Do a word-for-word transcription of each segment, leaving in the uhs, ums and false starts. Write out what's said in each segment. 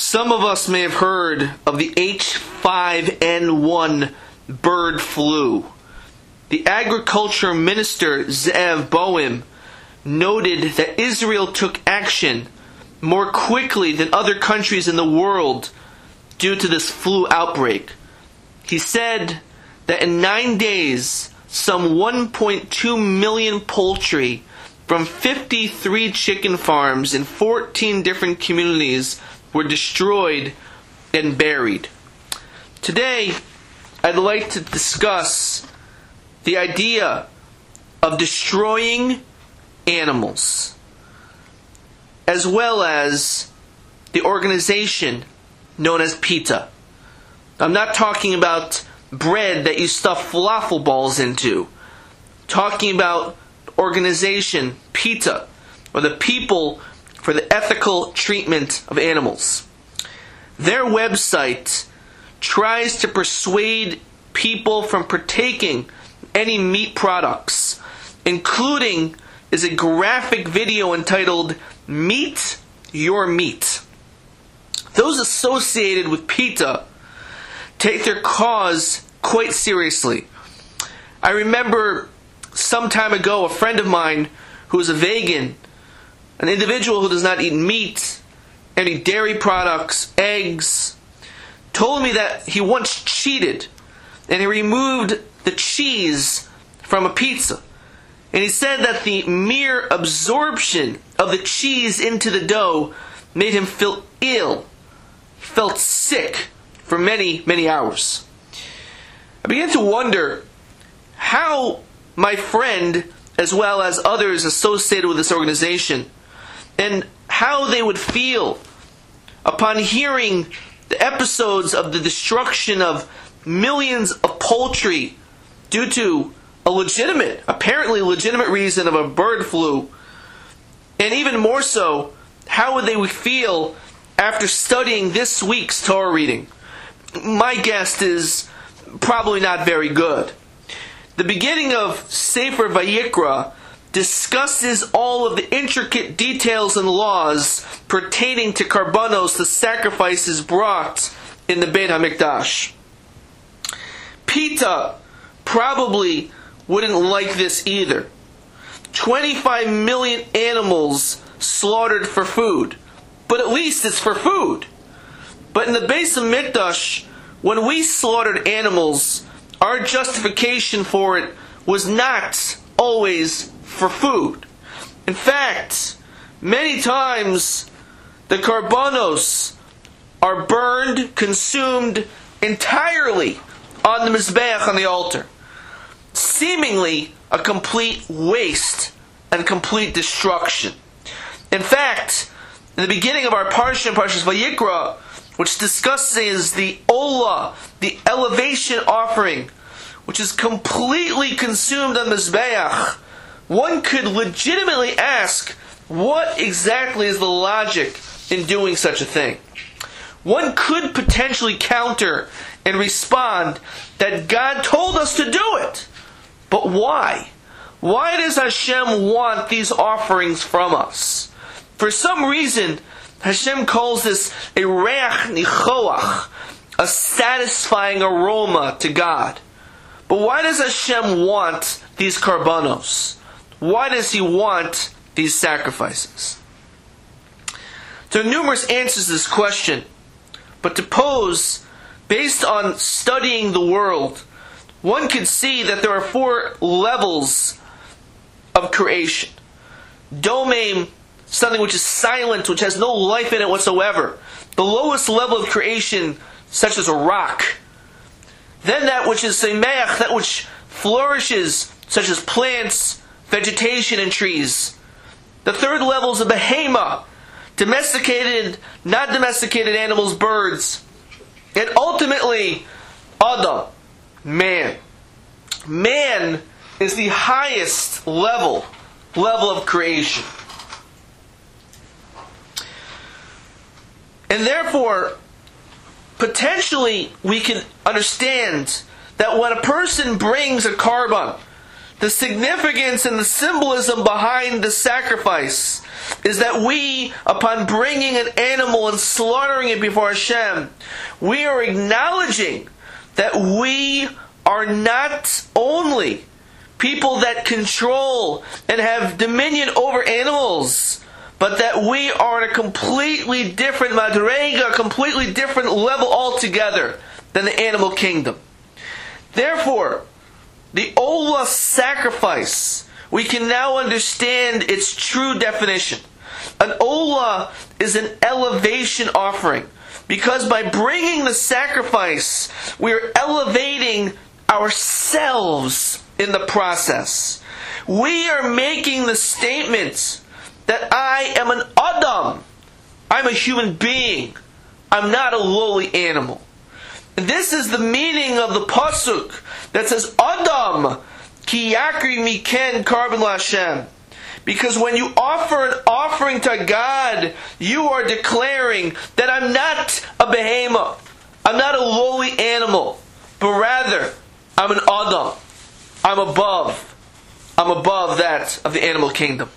Some of us may have heard of the H five N one bird flu. The agriculture minister, Ze'ev Boim, noted that Israel took action more quickly than other countries in the world due to this flu outbreak. He said that in nine days, some one point two million poultry from fifty-three chicken farms in fourteen different communities were destroyed and buried. Today, I'd like to discuss the idea of destroying animals, as well as the organization known as PETA. I'm not talking about bread that you stuff falafel balls into. I'm talking about organization PETA, or the People for the Ethical Treatment of Animals. Their website tries to persuade people from partaking any meat products, including is a graphic video entitled Meat Your Meat. Those associated with PETA take their cause quite seriously. I remember some time ago a friend of mine who was a vegan, an individual who does not eat meat, any dairy products, eggs, told me that he once cheated and he removed the cheese from a pizza. And he said that the mere absorption of the cheese into the dough made him feel ill. He felt sick for many, many hours. I began to wonder how my friend, as well as others associated with this organization, and how they would feel upon hearing the episodes of the destruction of millions of poultry due to a legitimate, apparently legitimate reason of a bird flu. And even more so, how would they feel after studying this week's Torah reading? My guess is probably not very good. The beginning of Sefer Vayikra discusses all of the intricate details and laws pertaining to karbanos, the sacrifices brought in the Beit HaMikdash. PETA probably wouldn't like this either. twenty-five million animals slaughtered for food, but at least it's for food. But in the Beit HaMikdash, when we slaughtered animals, our justification for it was not always for food. In fact, many times the karbanos are burned, consumed entirely on the mizbeach, on the altar. Seemingly a complete waste and complete destruction. In fact, in the beginning of our parsha, Parshas Vayikra, which discusses the Olah, the elevation offering, which is completely consumed on the mizbeach, one could legitimately ask, what exactly is the logic in doing such a thing? One could potentially counter and respond that God told us to do it. But why? Why does Hashem want these offerings from us? For some reason, Hashem calls this a reach nichoach, a satisfying aroma to God. But why does Hashem want these karbanos? Why does He want these sacrifices? There are numerous answers to this question, but to pose, based on studying the world, one can see that there are four levels of creation. Domain, something which is silent, which has no life in it whatsoever. The lowest level of creation, such as a rock. Then that which is semeach, that which flourishes, such as plants, vegetation, and trees. The third level is a behema, domesticated, not domesticated animals, birds. And ultimately, Adam, man. Man is the highest level, level of creation. And therefore, potentially we can understand that when a person brings a korban, the significance and the symbolism behind the sacrifice is that we, upon bringing an animal and slaughtering it before Hashem, we are acknowledging that we are not only people that control and have dominion over animals, but that we are in a completely different madrega, a completely different level altogether than the animal kingdom. Therefore, the Olah sacrifice, we can now understand its true definition. An Olah is an elevation offering, because by bringing the sacrifice, we are elevating ourselves in the process. We are making the statement that I am an Adam. I'm a human being. I'm not a lowly animal. And this is the meaning of the pasuk that says, Adam ki yakri miken karban laHashem. Because when you offer an offering to God, you are declaring that I'm not a behemoth. I'm not a lowly animal. But rather, I'm an Adam. I'm above. I'm above that of the animal kingdom.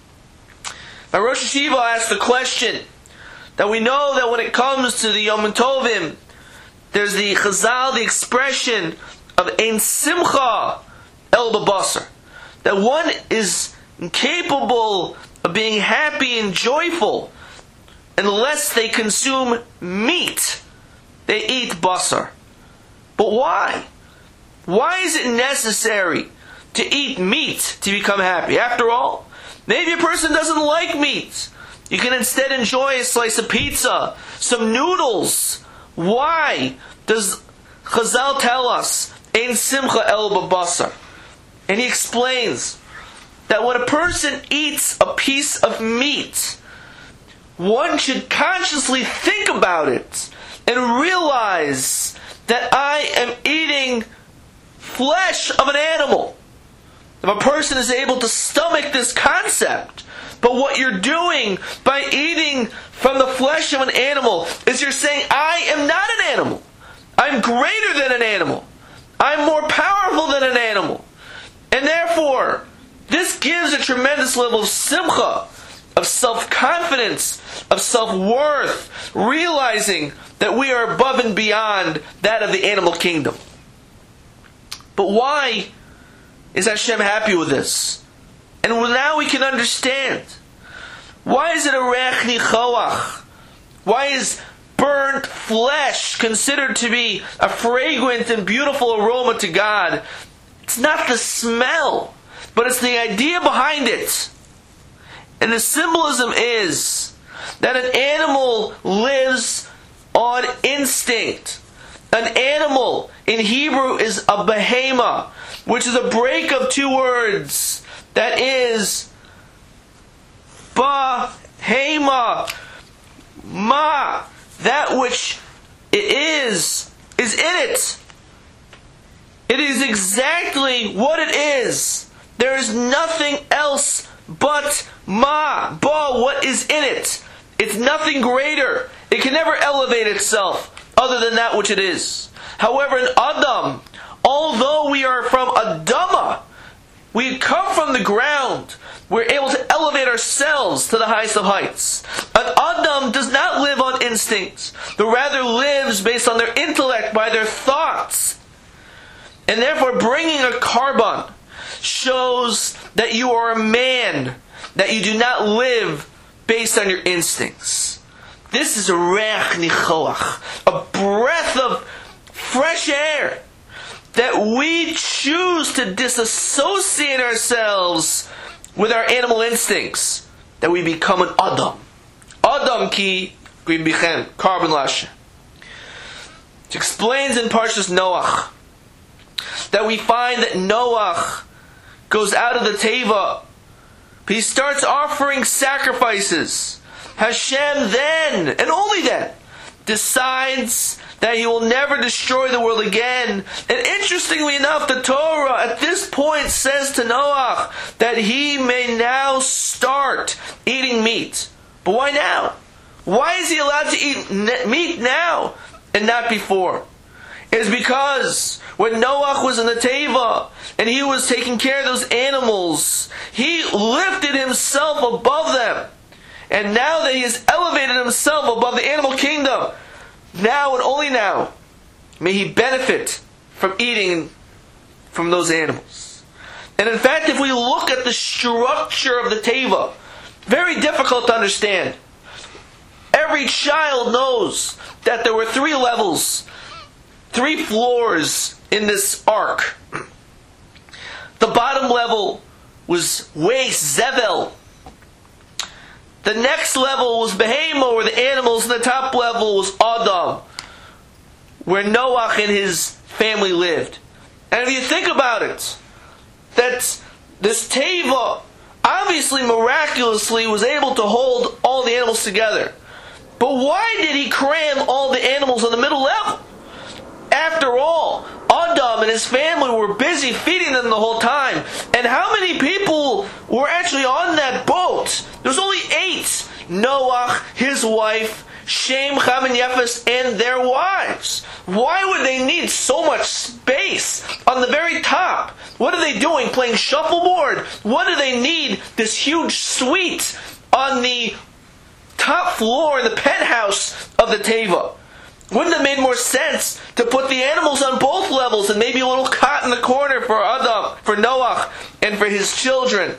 Now Rosh Hashiva asked the question that we know that when it comes to the Yom Tovim, there's the Chazal, the expression of Ein Simcha El Babasar. That one is incapable of being happy and joyful unless they consume meat. They eat basar. But why? Why is it necessary to eat meat to become happy? After all, maybe a person doesn't like meat. You can instead enjoy a slice of pizza, some noodles. Why does Chazal tell us, Ein Simcha El Babasar? And he explains that when a person eats a piece of meat, one should consciously think about it and realize that I am eating flesh of an animal. If a person is able to stomach this concept, but what you're doing by eating from the flesh of an animal is you're saying, I am not an animal. I'm greater than an animal. I'm more powerful than an animal. And therefore, this gives a tremendous level of simcha, of self-confidence, of self-worth, realizing that we are above and beyond that of the animal kingdom. But why is Hashem happy with this? And now we can understand. Why is it a reach nichoach? Why is burnt flesh considered to be a fragrant and beautiful aroma to God? It's not the smell, but it's the idea behind it. And the symbolism is that an animal lives on instinct. An animal in Hebrew is a behema, which is a break of two words. That is bahema, ma. That which it is, is in it. It is exactly what it is. There is nothing else but ma, ba, what is in it. It's nothing greater. It can never elevate itself other than that which it is. However, in Adam, although we are from Adama, we come from the ground, we're able to elevate ourselves to the highest of heights. An Adam does not live on instinct, but rather lives based on their intellect, by their thoughts. And therefore, bringing a karban shows that you are a man, that you do not live based on your instincts. This is a reach nichoach, a breath of fresh air, that we choose to disassociate ourselves with our animal instincts, that we become an Adam. Adam ki bichem, karban laHashem. It explains in Parshas Noach that we find that Noach goes out of the teva. He starts offering sacrifices. Hashem then, and only then, decides that He will never destroy the world again. And interestingly enough, the Torah at this point says to Noach that he may now start eating meat. But why now? Why is he allowed to eat meat now and not before? It is because when Noach was in the teva and he was taking care of those animals, he lifted himself above them. And now that he has elevated himself above the animal kingdom, now and only now, may he benefit from eating from those animals. And in fact, if we look at the structure of the Teva, very difficult to understand. Every child knows that there were three levels, three floors in this ark. The bottom level was waste, Zevel. The next level was Behema, where the animals, and the top level was Adam, where Noach and his family lived. And if you think about it, that this Teva obviously miraculously was able to hold all the animals together. But why did he cram all the animals on the middle level? After all, Adam and his family were busy feeding them the whole time. And how many people were actually on that boat? There was only eight. Noach, his wife, Shem, Ham, and Yefes, and their wives. Why would they need so much space on the very top? What are they doing? Playing shuffleboard? What do they need this huge suite on the top floor in the penthouse of the Teva? Wouldn't it have made more sense to put the animals on both levels and maybe a little cot in the corner for Adam, for Noach, and for his children?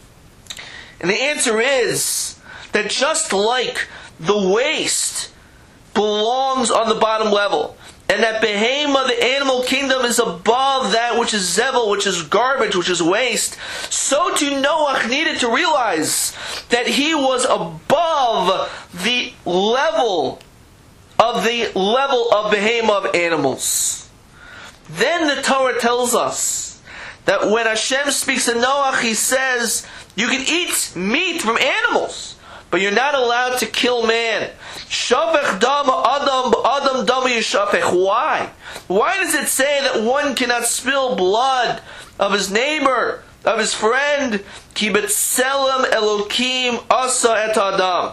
And the answer is that just like the waste belongs on the bottom level, and that Behema, the animal kingdom, is above that which is Zevel, which is garbage, which is waste, so too Noach needed to realize that he was above the level of the level of Behema, of animals. Then the Torah tells us that when Hashem speaks to Noach, he says, you can eat meat from animals, but you're not allowed to kill man. Shafech dam adam adam dam yishafech. Why? Why does it say that one cannot spill blood of his neighbor, of his friend? Ki b'tselem Elokim asa et adam.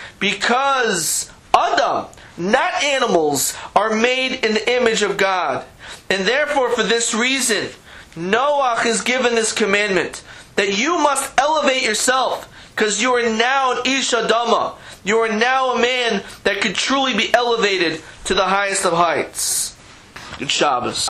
Because Adam, not animals, are made in the image of God. And therefore, for this reason, Noach is given this commandment, that you must elevate yourself, because you are now an Ish Adama. You are now a man that could truly be elevated to the highest of heights. Good Shabbos.